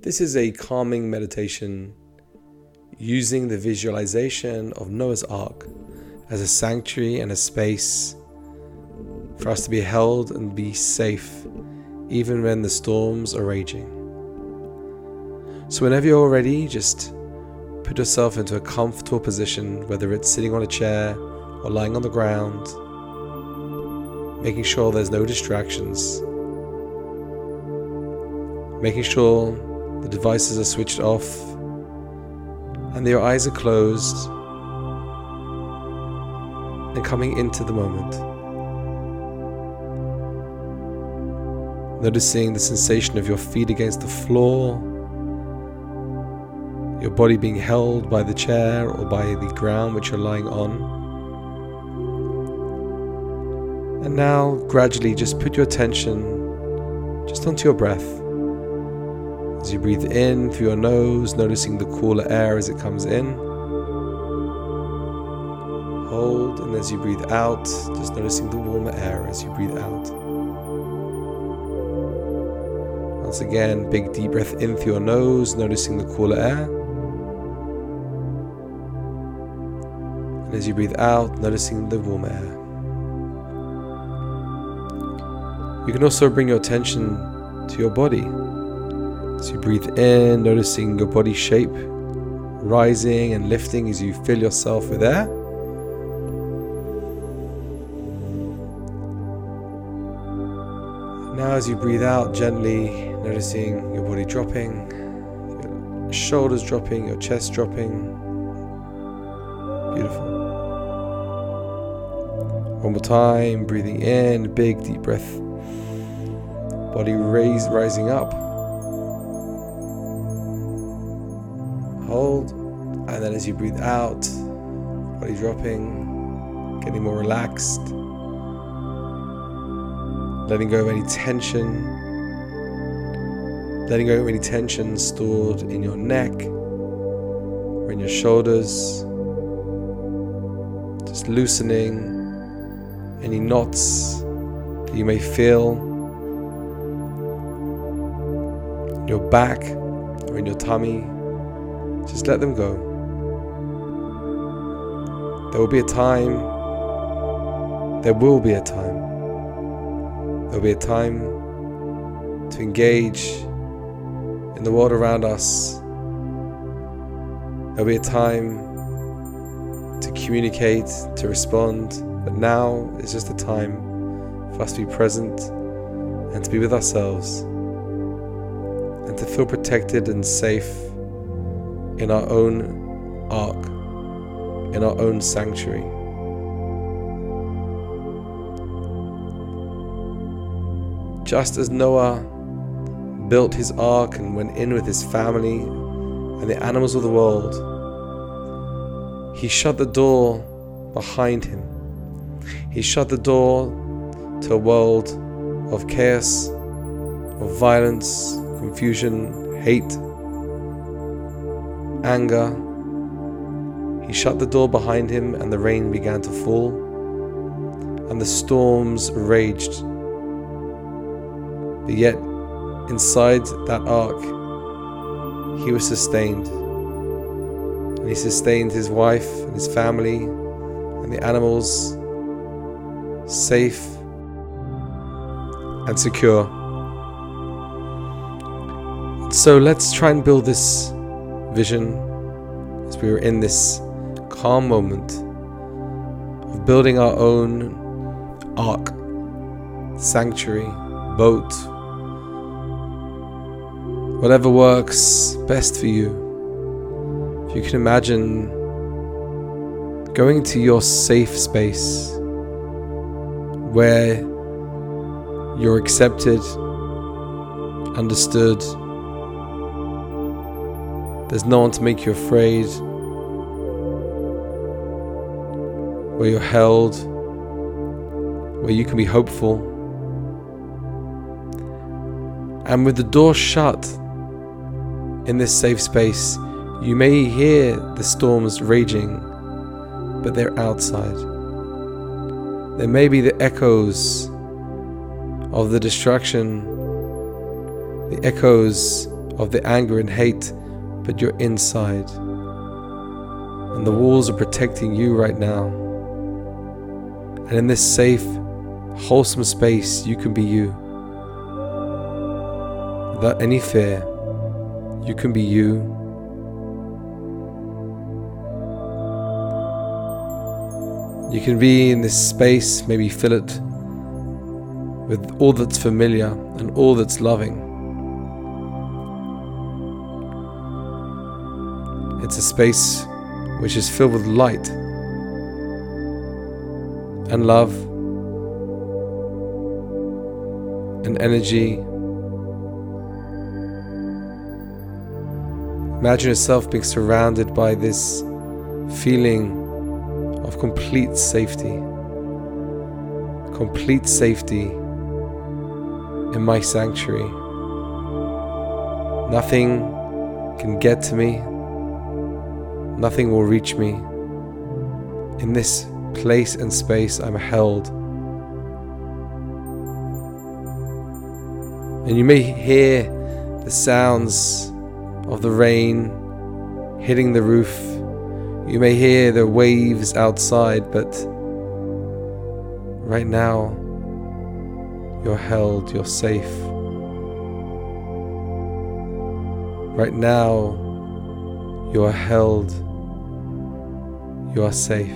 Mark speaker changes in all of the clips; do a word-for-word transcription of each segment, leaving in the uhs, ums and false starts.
Speaker 1: This is a calming meditation using the visualization of Noah's Ark as a sanctuary and a space for us to be held and be safe even when the storms are raging. So whenever you're ready, just put yourself into a comfortable position, whether it's sitting on a chair or lying on the ground, making sure there's no distractions, making sure the devices are switched off and your eyes are closed, and coming into the moment. Noticing the sensation of your feet against the floor, your body being held by the chair or by the ground which you're lying on. And now gradually just put your attention just onto your breath. As you breathe in through your nose, noticing the cooler air as it comes in. Hold, and as you breathe out, just noticing the warmer air as you breathe out. Once again, big deep breath in through your nose, noticing the cooler air. And as you breathe out, noticing the warmer air. You can also bring your attention to your body. As you breathe in, noticing your body shape rising and lifting as you fill yourself with air. Now as you breathe out, gently noticing your body dropping, your shoulders dropping, your chest dropping. Beautiful. One more time, breathing in, big deep breath. Body raise, rising up. Hold, and then as you breathe out, body dropping, getting more relaxed, letting go of any tension, letting go of any tension stored in your neck or in your shoulders, just loosening any knots that you may feel in your back or in your tummy. Just let them go. There will be a time, there will be a time, there will be a time to engage in the world around us. There will be a time to communicate, to respond, but now is just a time for us to be present and to be with ourselves and to feel protected and safe in our own ark, in our own sanctuary. Just as Noah built his ark and went in with his family and the animals of the world, he shut the door behind him. He shut the door to a world of chaos, of violence, confusion, hate, anger. He shut the door behind him, and the rain began to fall, and the storms raged. But yet, inside that ark, he was sustained. And he sustained his wife and his family and the animals, safe and secure. And so let's try and build this vision as we were in this calm moment of building our own ark, sanctuary, boat, whatever works best for you. If you can imagine going to your safe space where you're accepted, understood. There's no one to make you afraid, where you're held, where you can be hopeful. And with the door shut in this safe space, you may hear the storms raging, but they're outside. There may be the echoes of the destruction, the echoes of the anger and hate, but you're inside. And the walls are protecting you right now. And in this safe, wholesome space, you can be you. Without any fear, you can be you. You can be in this space, maybe fill it with all that's familiar and all that's loving. It's a space which is filled with light and love and energy. Imagine yourself being surrounded by this feeling of complete safety. Complete safety in my sanctuary. Nothing can get to me. Nothing will reach me. In this place and space, I'm held. And you may hear the sounds of the rain hitting the roof. You may hear the waves outside, but right now, you're held, you're safe. Right now, you are held, you are safe.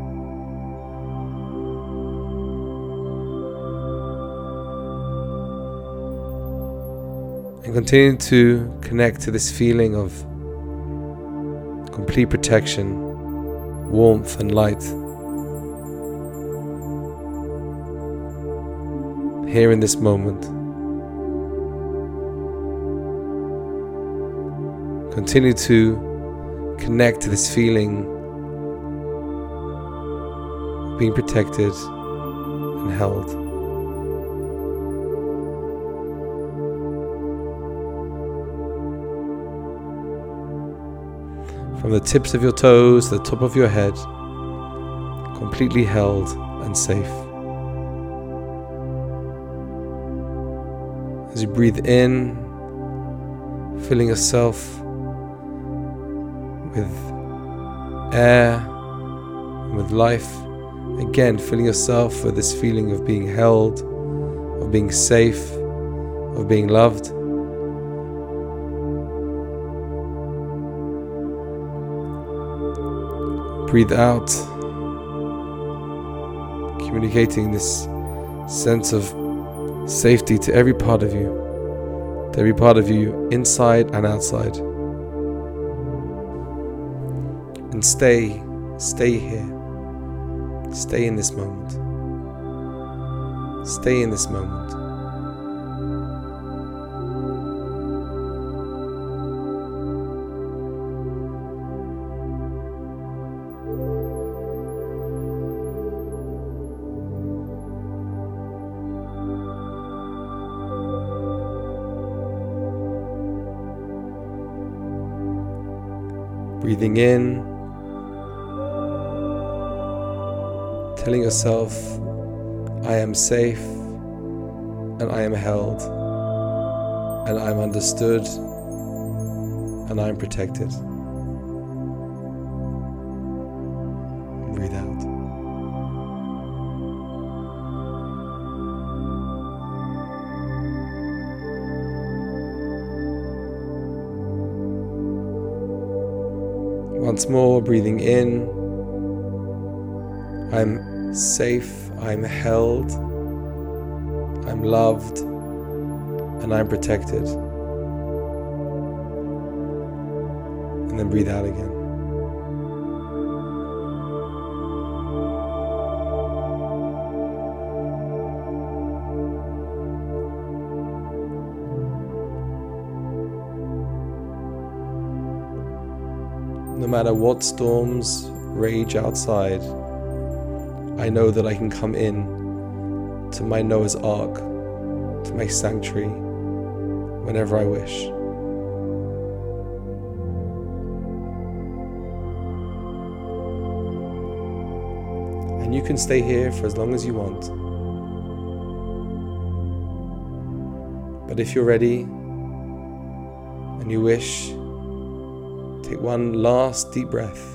Speaker 1: And continue to connect to this feeling of complete protection, warmth and light. Here in this moment. Continue to connect to this feeling of being protected and held. From the tips of your toes to the top of your head, completely held and safe. As you breathe in, filling yourself with air and with life, again filling yourself with this feeling of being held, of being safe, of being loved. Breathe out, communicating this sense of safety to every part of you, to every part of you inside and outside. And stay, stay here. Stay in this moment. Stay in this moment. Breathing in, telling yourself, I am safe, and I am held, and I am understood, and I am protected. Breathe out. Once more, breathing in, I'm safe, I'm held, I'm loved, and I'm protected. And then breathe out again. No matter what storms rage outside, I know that I can come in to my Noah's Ark, to my sanctuary, whenever I wish. And you can stay here for as long as you want. But if you're ready, and you wish, take one last deep breath.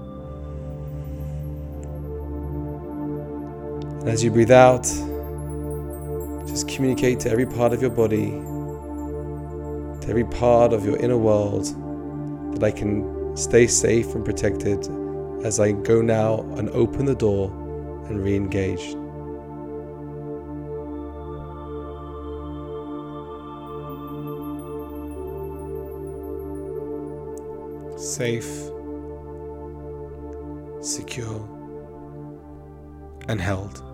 Speaker 1: And as you breathe out, just communicate to every part of your body, to every part of your inner world, that I can stay safe and protected as I go now and open the door and re-engage. Safe, secure, and held.